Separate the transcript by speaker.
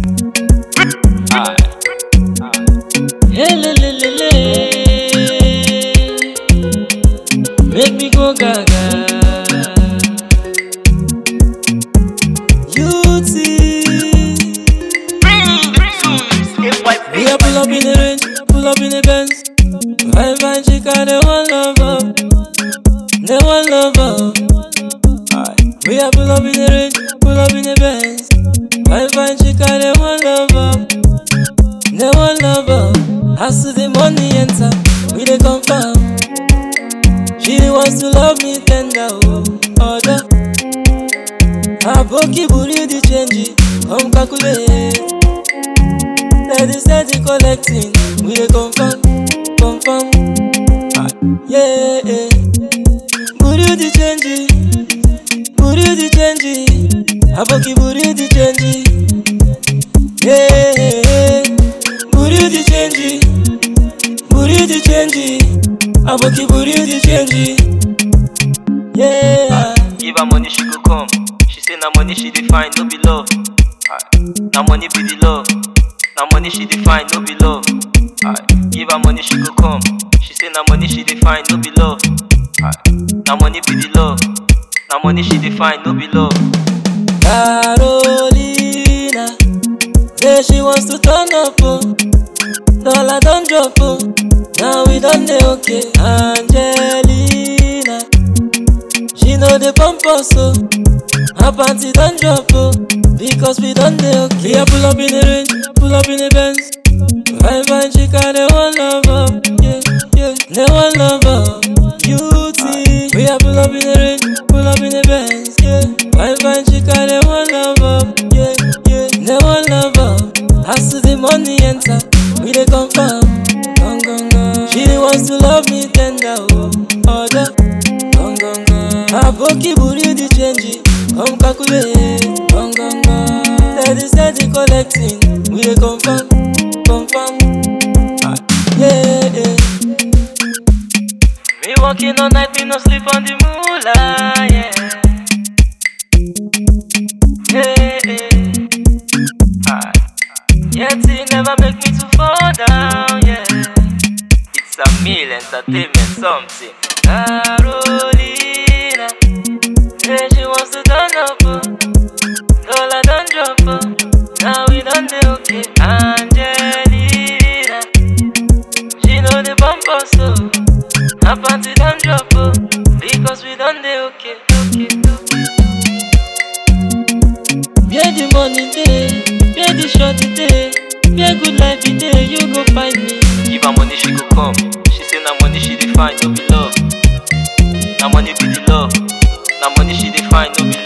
Speaker 1: Aye.
Speaker 2: Hey, le, le, le, le. Make me go gaga. Beauty. We are pull up in the range, pull up in the Benz. Fine, fine chica, they want love up. They want love up. We are pull up in the range, pull up in the Benz. Fine, fine chica, they want love up. They want love up. As to the money enter, we dey confirm. She wants to love me tender, oh, order. Aboki buri the change, come calculate. Steady collecting, we dey confirm, confirm. Yeah, yeah. Buri the change, buri the change. Aboki buri the change. Yeah, yeah. Buri the change, buri the change. Aboki buri the change. Yeah.
Speaker 1: Give her money, she go come. She say na money she define, no be love. Na money be the love. Na money she define, no be love. Give her money, she go come. She say na money she define, no be love. Na money be the love. Na money she define, no be love.
Speaker 2: Carolina, say she wants to turn up, oh. Dollar don't drop, oh. Now we done dey okay. Angelina, she know the pump us, oh. Her panty don't drop, oh. Because we done dey okay. We are pull up in the range, pull up in the Benz. Fine, fine chica, they want love up. Yeah, yeah, they want love up. Beauty. We are pull up in the range, pull up in the Benz. Yeah, fine, fine chica, they want love up. Yeah, yeah, they want love up. As to the money enter, we dey confirm. Gong, gong, gong. She wants to love me tender, oh, order. Gong, gong, gong. Aboki buri the change, come calculate. Gong, gong, gong. Steady collecting, we dey confirm, confirm. Yeah, yeah.
Speaker 1: Me working all night, me no sleep on the moolah, yeah. Yeah, yeah. Yet it never make me to fall down, yeah. It's a meal entertainment something. Carolina, say she wants to turn up, oh. Dollar don't drop, oh. Now we done dey okay. Angelina, she know the bump us, oh. Her panty don't drop, oh. Because we done dey okay, okay, okay.
Speaker 2: Where the money day, where the shorty day, where good life be day, you go find me.
Speaker 1: Give her money, she go come. She say na money she define, no be love. Na money be the love. Na money she define, no be love.